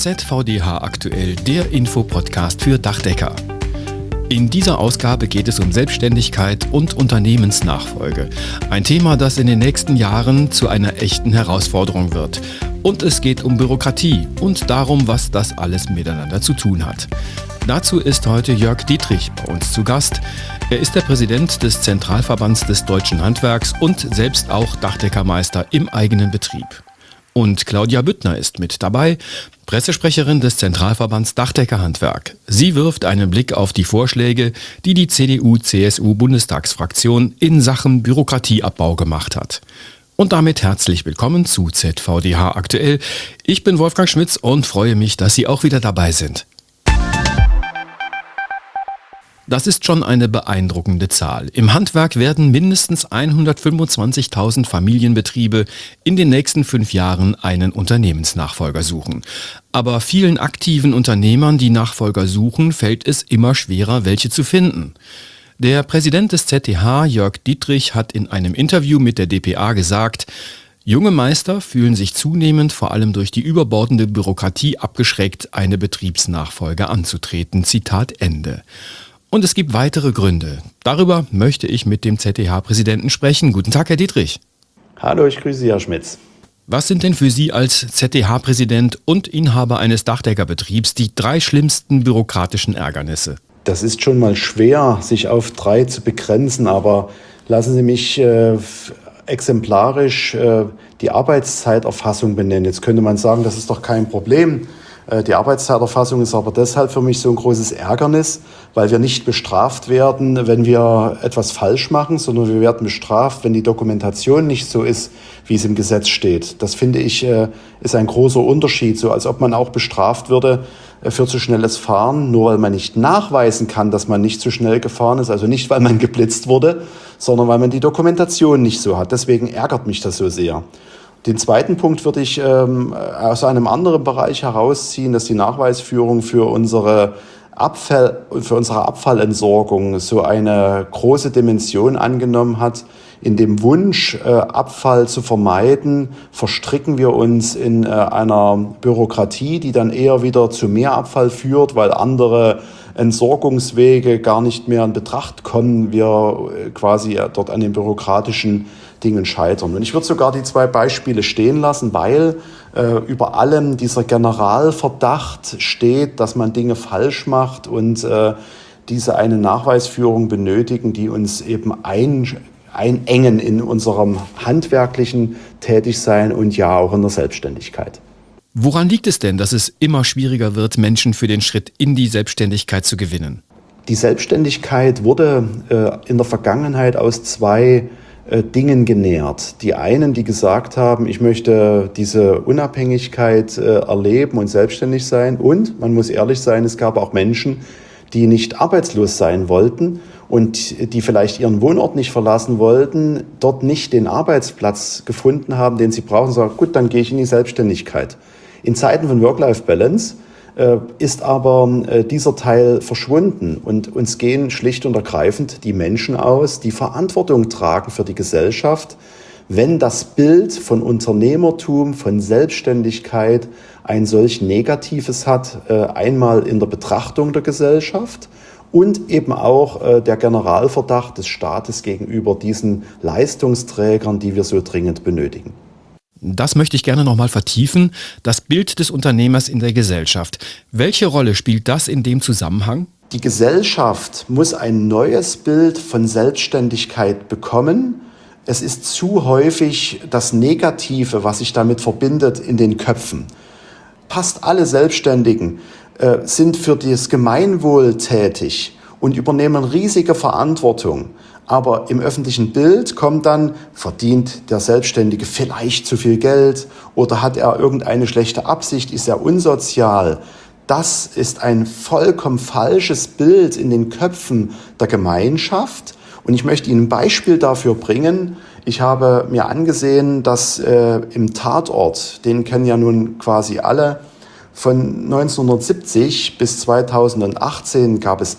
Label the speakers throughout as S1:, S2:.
S1: ZVDH aktuell, der Infopodcast für Dachdecker. In dieser Ausgabe geht es um Selbstständigkeit und Unternehmensnachfolge. Ein Thema, das in den nächsten Jahren zu einer echten Herausforderung wird. Und es geht um Bürokratie und darum, was das alles miteinander zu tun hat. Dazu ist heute Jörg Dietrich bei uns zu Gast. Er ist der Präsident des Zentralverbands des Deutschen Handwerks und selbst auch Dachdeckermeister im eigenen Betrieb. Und Claudia Büttner ist mit dabei, Pressesprecherin des Zentralverbands Dachdeckerhandwerk. Sie wirft einen Blick auf die Vorschläge, die die CDU-CSU-Bundestagsfraktion in Sachen Bürokratieabbau gemacht hat. Und damit herzlich willkommen zu ZVDH aktuell. Ich bin Wolfgang Schmitz und freue mich, dass Sie auch wieder dabei sind. Das ist schon eine beeindruckende Zahl. Im Handwerk werden mindestens 125.000 Familienbetriebe in den nächsten 5 Jahren einen Unternehmensnachfolger suchen. Aber vielen aktiven Unternehmern, die Nachfolger suchen, fällt es immer schwerer, welche zu finden. Der Präsident des ZDH, Jörg Dietrich, hat in einem Interview mit der dpa gesagt, junge Meister fühlen sich zunehmend vor allem durch die überbordende Bürokratie abgeschreckt, eine Betriebsnachfolge anzutreten. Zitat Ende. Und es gibt weitere Gründe. Darüber möchte ich mit dem ZDH-Präsidenten sprechen. Guten Tag, Herr Dietrich.
S2: Hallo, ich grüße Sie, Herr Schmitz.
S1: Was sind denn für Sie als ZDH-Präsident und Inhaber eines Dachdeckerbetriebs die 3 schlimmsten bürokratischen Ärgernisse?
S2: Das ist schon mal schwer, sich auf 3 zu begrenzen, aber lassen Sie mich exemplarisch die Arbeitszeiterfassung benennen. Jetzt könnte man sagen, das ist doch kein Problem. Die Arbeitszeiterfassung ist aber deshalb für mich so ein großes Ärgernis, weil wir nicht bestraft werden, wenn wir etwas falsch machen, sondern wir werden bestraft, wenn die Dokumentation nicht so ist, wie es im Gesetz steht. Das finde ich ist ein großer Unterschied, so als ob man auch bestraft würde für zu schnelles Fahren, nur weil man nicht nachweisen kann, dass man nicht zu schnell gefahren ist, also nicht, weil man geblitzt wurde, sondern weil man die Dokumentation nicht so hat. Deswegen ärgert mich das so sehr. Den zweiten Punkt würde ich aus einem anderen Bereich herausziehen, dass die Nachweisführung für unsere Abfallentsorgung so eine große Dimension angenommen hat. In dem Wunsch, Abfall zu vermeiden, verstricken wir uns in einer Bürokratie, die dann eher wieder zu mehr Abfall führt, weil andere Entsorgungswege gar nicht mehr in Betracht kommen, wir quasi dort an den bürokratischen Dingen scheitern. Und ich würde sogar die 2 Beispiele stehen lassen, weil über allem dieser Generalverdacht steht, dass man Dinge falsch macht und diese eine Nachweisführung benötigen, die uns eben einengen in unserem handwerklichen Tätigsein und ja auch in der Selbstständigkeit.
S1: Woran liegt es denn, dass es immer schwieriger wird, Menschen für den Schritt in die Selbstständigkeit zu gewinnen?
S2: Die Selbstständigkeit wurde in der Vergangenheit aus 2 Dingen genährt. Die einen, die gesagt haben, ich möchte diese Unabhängigkeit erleben und selbstständig sein. Und, man muss ehrlich sein, es gab auch Menschen, die nicht arbeitslos sein wollten und die vielleicht ihren Wohnort nicht verlassen wollten, dort nicht den Arbeitsplatz gefunden haben, den sie brauchen, und sagen, gut, dann gehe ich in die Selbstständigkeit. In Zeiten von Work-Life-Balance ist aber dieser Teil verschwunden und uns gehen schlicht und ergreifend die Menschen aus, die Verantwortung tragen für die Gesellschaft, wenn das Bild von Unternehmertum, von Selbstständigkeit ein solch negatives hat, einmal in der Betrachtung der Gesellschaft und eben auch der Generalverdacht des Staates gegenüber diesen Leistungsträgern, die wir so dringend benötigen.
S1: Das möchte ich gerne nochmal vertiefen. Das Bild des Unternehmers in der Gesellschaft. Welche Rolle spielt das in dem Zusammenhang?
S2: Die Gesellschaft muss ein neues Bild von Selbstständigkeit bekommen. Es ist zu häufig das Negative, was sich damit verbindet, in den Köpfen. Fast alle Selbstständigen sind für das Gemeinwohl tätig und übernehmen riesige Verantwortung. Aber im öffentlichen Bild kommt dann, verdient der Selbstständige vielleicht zu viel Geld oder hat er irgendeine schlechte Absicht, ist er unsozial. Das ist ein vollkommen falsches Bild in den Köpfen der Gemeinschaft. Und ich möchte Ihnen ein Beispiel dafür bringen. Ich habe mir angesehen, dass im Tatort, den kennen ja nun quasi alle, von 1970 bis 2018 gab es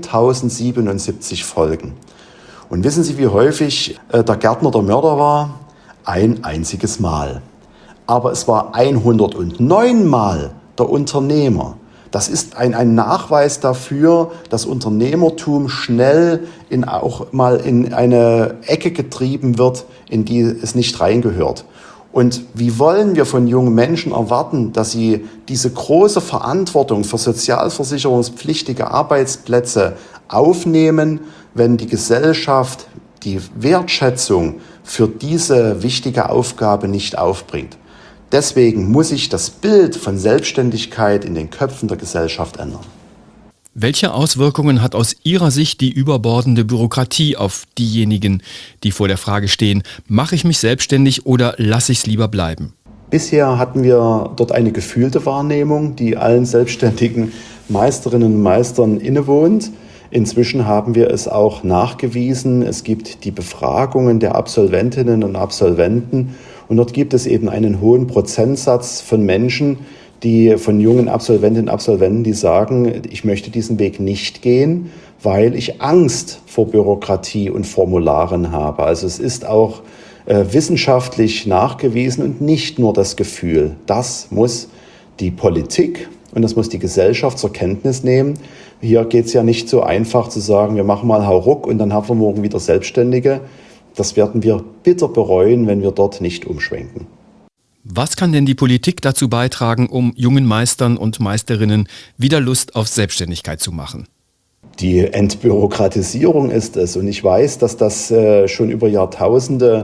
S2: 1077 Folgen. Und wissen Sie, wie häufig der Gärtner der Mörder war? Ein einziges Mal. Aber es war 109 Mal der Unternehmer. Das ist ein Nachweis dafür, dass Unternehmertum schnell auch mal in eine Ecke getrieben wird, in die es nicht reingehört. Und wie wollen wir von jungen Menschen erwarten, dass sie diese große Verantwortung für sozialversicherungspflichtige Arbeitsplätze aufnehmen, wenn die Gesellschaft die Wertschätzung für diese wichtige Aufgabe nicht aufbringt? Deswegen muss sich das Bild von Selbstständigkeit in den Köpfen der Gesellschaft ändern.
S1: Welche Auswirkungen hat aus Ihrer Sicht die überbordende Bürokratie auf diejenigen, die vor der Frage stehen, mache ich mich selbstständig oder lasse ich es lieber bleiben?
S2: Bisher hatten wir dort eine gefühlte Wahrnehmung, die allen selbstständigen Meisterinnen und Meistern innewohnt. Inzwischen haben wir es auch nachgewiesen. Es gibt die Befragungen der Absolventinnen und Absolventen und dort gibt es eben einen hohen Prozentsatz von Menschen, von jungen Absolventinnen und Absolventen, die sagen, ich möchte diesen Weg nicht gehen, weil ich Angst vor Bürokratie und Formularen habe. Also es ist auch wissenschaftlich nachgewiesen und nicht nur das Gefühl. Das muss die Politik und das muss die Gesellschaft zur Kenntnis nehmen. Hier geht es ja nicht so einfach zu sagen, wir machen mal Hauruck und dann haben wir morgen wieder Selbstständige. Das werden wir bitter bereuen, wenn wir dort nicht umschwenken.
S1: Was kann denn die Politik dazu beitragen, um jungen Meistern und Meisterinnen wieder Lust auf Selbstständigkeit zu machen?
S2: Die Entbürokratisierung ist es. Und ich weiß, dass das schon über Jahrtausende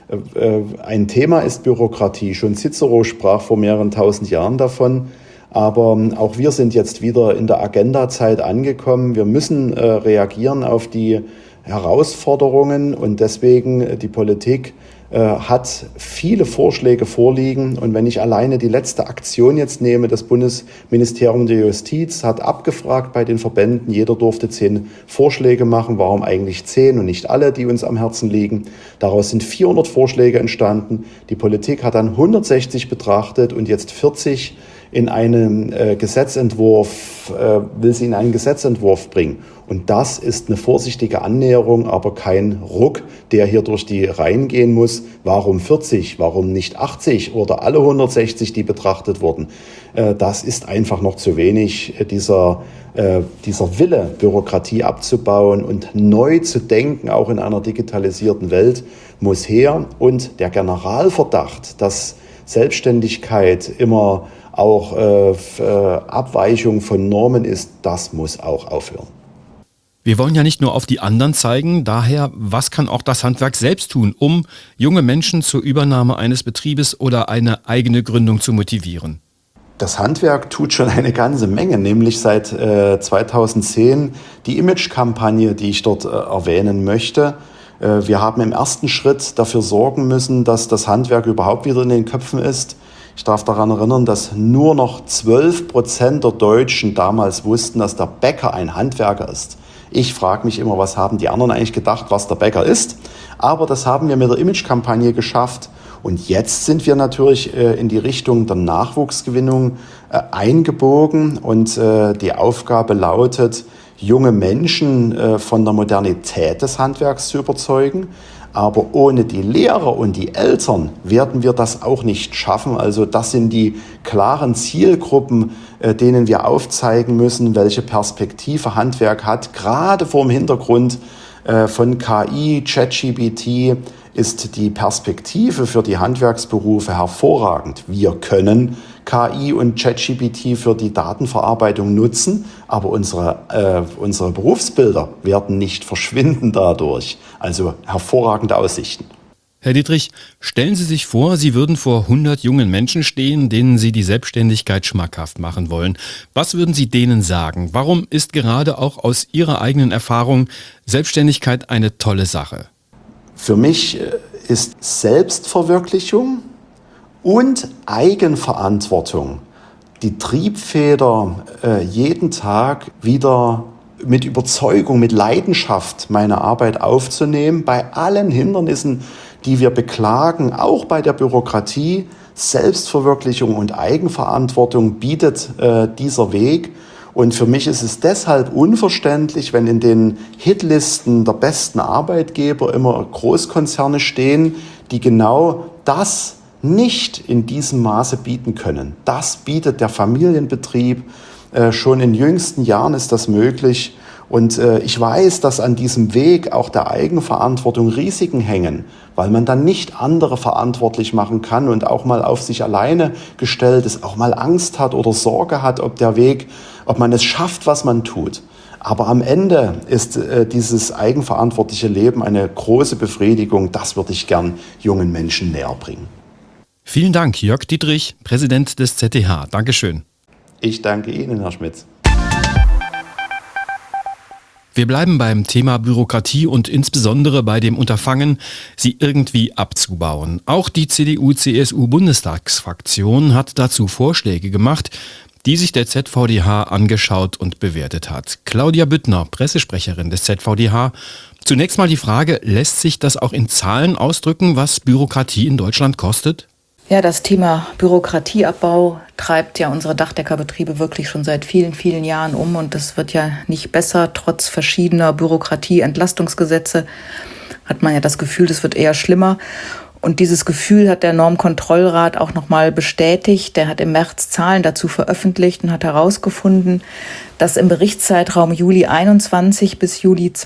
S2: ein Thema ist, Bürokratie. Schon Cicero sprach vor mehreren tausend Jahren davon. Aber auch wir sind jetzt wieder in der Agendazeit angekommen. Wir müssen reagieren auf die Herausforderungen und deswegen die Politik hat viele Vorschläge vorliegen. Und wenn ich alleine die letzte Aktion jetzt nehme, das Bundesministerium der Justiz hat abgefragt bei den Verbänden, jeder durfte 10 Vorschläge machen. Warum eigentlich 10 und nicht alle, die uns am Herzen liegen? Daraus sind 400 Vorschläge entstanden. Die Politik hat dann 160 betrachtet und jetzt 40 in einen Gesetzentwurf, will sie in einen Gesetzentwurf bringen. Und das ist eine vorsichtige Annäherung, aber kein Ruck, der hier durch die Reihen gehen muss. Warum 40? Warum nicht 80 oder alle 160, die betrachtet wurden? Das ist einfach noch zu wenig. Dieser Wille, Bürokratie abzubauen und neu zu denken, auch in einer digitalisierten Welt, muss her. Und der Generalverdacht, dass Selbstständigkeit immer auch Abweichung von Normen ist, das muss auch aufhören.
S1: Wir wollen ja nicht nur auf die anderen zeigen, daher, was kann auch das Handwerk selbst tun, um junge Menschen zur Übernahme eines Betriebes oder eine eigene Gründung zu motivieren?
S2: Das Handwerk tut schon eine ganze Menge, nämlich seit 2010 die Image-Kampagne, die ich dort erwähnen möchte. Wir haben im ersten Schritt dafür sorgen müssen, dass das Handwerk überhaupt wieder in den Köpfen ist. Ich darf daran erinnern, dass nur noch 12% der Deutschen damals wussten, dass der Bäcker ein Handwerker ist. Ich frage mich immer, was haben die anderen eigentlich gedacht, was der Bäcker ist? Aber das haben wir mit der Image-Kampagne geschafft. Und jetzt sind wir natürlich in die Richtung der Nachwuchsgewinnung eingebogen. Und die Aufgabe lautet, junge Menschen von der Modernität des Handwerks zu überzeugen. Aber ohne die Lehrer und die Eltern werden wir das auch nicht schaffen. Also das sind die klaren Zielgruppen, denen wir aufzeigen müssen, welche Perspektive Handwerk hat. Gerade vor dem Hintergrund von KI, ChatGPT ist die Perspektive für die Handwerksberufe hervorragend. Wir können KI und ChatGPT für die Datenverarbeitung nutzen, aber unsere Berufsbilder werden nicht verschwinden dadurch. Also hervorragende Aussichten.
S1: Herr Dietrich, stellen Sie sich vor, Sie würden vor 100 jungen Menschen stehen, denen Sie die Selbstständigkeit schmackhaft machen wollen. Was würden Sie denen sagen? Warum ist gerade auch aus Ihrer eigenen Erfahrung Selbstständigkeit eine tolle Sache?
S2: Für mich ist Selbstverwirklichung und Eigenverantwortung die Triebfeder, jeden Tag wieder mit Überzeugung, mit Leidenschaft meine Arbeit aufzunehmen, bei allen Hindernissen, die wir beklagen, auch bei der Bürokratie. Selbstverwirklichung und Eigenverantwortung bietet dieser Weg. Und für mich ist es deshalb unverständlich, wenn in den Hitlisten der besten Arbeitgeber immer Großkonzerne stehen, die genau das nicht in diesem Maße bieten können. Das bietet der Familienbetrieb. Schon in jüngsten Jahren ist das möglich. Und ich weiß, dass an diesem Weg auch der Eigenverantwortung Risiken hängen, weil man dann nicht andere verantwortlich machen kann und auch mal auf sich alleine gestellt ist, auch mal Angst hat oder Sorge hat, ob man es schafft, was man tut. Aber am Ende ist dieses eigenverantwortliche Leben eine große Befriedigung. Das würde ich gern jungen Menschen näher bringen.
S1: Vielen Dank, Jörg Dietrich, Präsident des ZDH. Dankeschön.
S2: Ich danke Ihnen, Herr Schmitz.
S1: Wir bleiben beim Thema Bürokratie und insbesondere bei dem Unterfangen, sie irgendwie abzubauen. Auch die CDU-CSU-Bundestagsfraktion hat dazu Vorschläge gemacht, die sich der ZVDH angeschaut und bewertet hat. Claudia Büttner, Pressesprecherin des ZVDH. Zunächst mal die Frage, lässt sich das auch in Zahlen ausdrücken, was Bürokratie in Deutschland kostet?
S3: Ja, das Thema Bürokratieabbau treibt ja unsere Dachdeckerbetriebe wirklich schon seit vielen, vielen Jahren um. Und das wird ja nicht besser. Trotz verschiedener Bürokratieentlastungsgesetze hat man ja das Gefühl, das wird eher schlimmer. Und dieses Gefühl hat der Normkontrollrat auch nochmal bestätigt. Der hat im März Zahlen dazu veröffentlicht und hat herausgefunden, dass im Berichtszeitraum Juli 21 bis Juli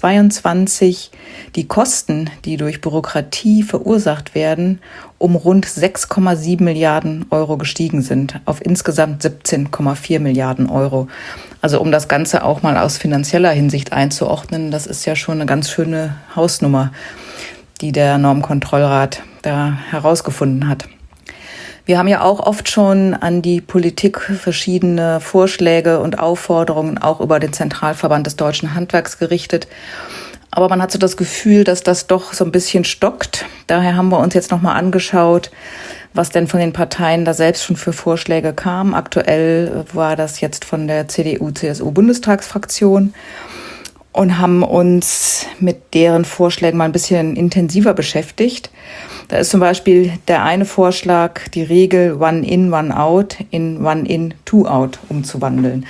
S3: 22 die Kosten, die durch Bürokratie verursacht werden, um rund 6,7 Milliarden Euro gestiegen sind, auf insgesamt 17,4 Milliarden Euro. Also um das Ganze auch mal aus finanzieller Hinsicht einzuordnen, das ist ja schon eine ganz schöne Hausnummer, die der Normkontrollrat da herausgefunden hat. Wir haben ja auch oft schon an die Politik verschiedene Vorschläge und Aufforderungen auch über den Zentralverband des Deutschen Handwerks gerichtet. Aber man hat so das Gefühl, dass das doch so ein bisschen stockt. Daher haben wir uns jetzt nochmal angeschaut, was denn von den Parteien da selbst schon für Vorschläge kam. Aktuell war das jetzt von der CDU-CSU-Bundestagsfraktion. Und haben uns mit deren Vorschlägen mal ein bisschen intensiver beschäftigt. Da ist zum Beispiel der eine Vorschlag, die Regel One in, One out in One in, Two out umzuwandeln.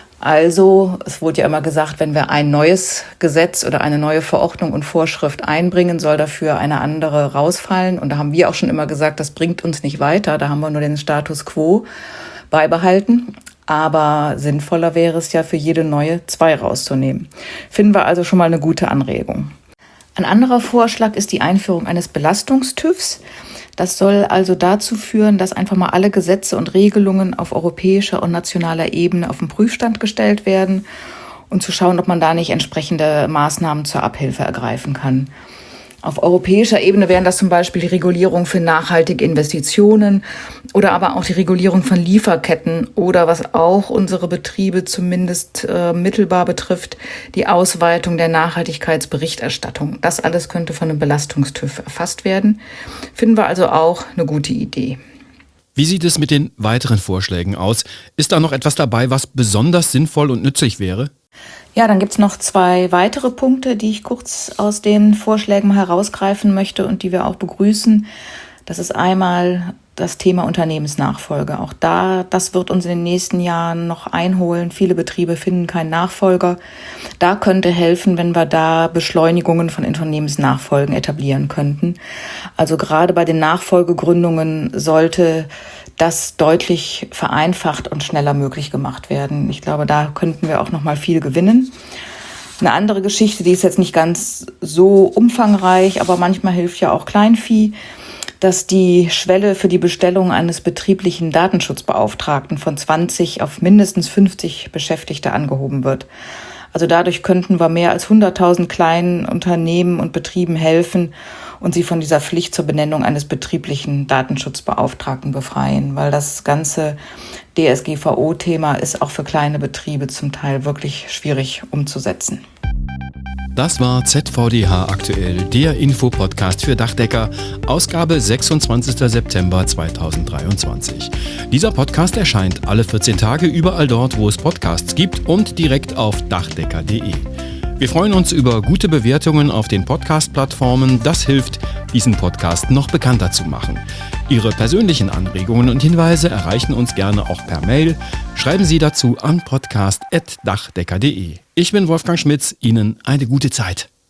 S3: Also, es wurde ja immer gesagt, wenn wir ein neues Gesetz oder eine neue Verordnung und Vorschrift einbringen, soll dafür eine andere rausfallen. Und da haben wir auch schon immer gesagt, das bringt uns nicht weiter. Da haben wir nur den Status quo beibehalten. Aber sinnvoller wäre es ja, für jede neue 2 rauszunehmen. Finden wir also schon mal eine gute Anregung. Ein anderer Vorschlag ist die Einführung eines Belastungstüvs. Das soll also dazu führen, dass einfach mal alle Gesetze und Regelungen auf europäischer und nationaler Ebene auf den Prüfstand gestellt werden und zu schauen, ob man da nicht entsprechende Maßnahmen zur Abhilfe ergreifen kann. Auf europäischer Ebene wären das zum Beispiel die Regulierung für nachhaltige Investitionen oder aber auch die Regulierung von Lieferketten oder, was auch unsere Betriebe zumindest mittelbar betrifft, die Ausweitung der Nachhaltigkeitsberichterstattung. Das alles könnte von einem Belastungstüv erfasst werden. Finden wir also auch eine gute Idee.
S1: Wie sieht es mit den weiteren Vorschlägen aus? Ist da noch etwas dabei, was besonders sinnvoll und nützlich wäre?
S3: Ja, dann gibt's noch 2 weitere Punkte, die ich kurz aus den Vorschlägen mal herausgreifen möchte und die wir auch begrüßen. Das ist einmal das Thema Unternehmensnachfolge. Auch das wird uns in den nächsten Jahren noch einholen. Viele Betriebe finden keinen Nachfolger. Da könnte helfen, wenn wir da Beschleunigungen von Unternehmensnachfolgen etablieren könnten. Also gerade bei den Nachfolgegründungen sollte das deutlich vereinfacht und schneller möglich gemacht werden. Ich glaube, da könnten wir auch noch mal viel gewinnen. Eine andere Geschichte, die ist jetzt nicht ganz so umfangreich, aber manchmal hilft ja auch Kleinvieh, dass die Schwelle für die Bestellung eines betrieblichen Datenschutzbeauftragten von 20 auf mindestens 50 Beschäftigte angehoben wird. Also dadurch könnten wir mehr als 100.000 kleinen Unternehmen und Betrieben helfen und sie von dieser Pflicht zur Benennung eines betrieblichen Datenschutzbeauftragten befreien, weil das ganze DSGVO-Thema ist auch für kleine Betriebe zum Teil wirklich schwierig umzusetzen.
S1: Das war ZVDH aktuell, der Infopodcast für Dachdecker, Ausgabe 26. September 2023. Dieser Podcast erscheint alle 14 Tage überall dort, wo es Podcasts gibt und direkt auf dachdecker.de. Wir freuen uns über gute Bewertungen auf den Podcast-Plattformen. Das hilft, diesen Podcast noch bekannter zu machen. Ihre persönlichen Anregungen und Hinweise erreichen uns gerne auch per Mail. Schreiben Sie dazu an podcast@dachdecker.de. Ich bin Wolfgang Schmitz. Ihnen eine gute Zeit.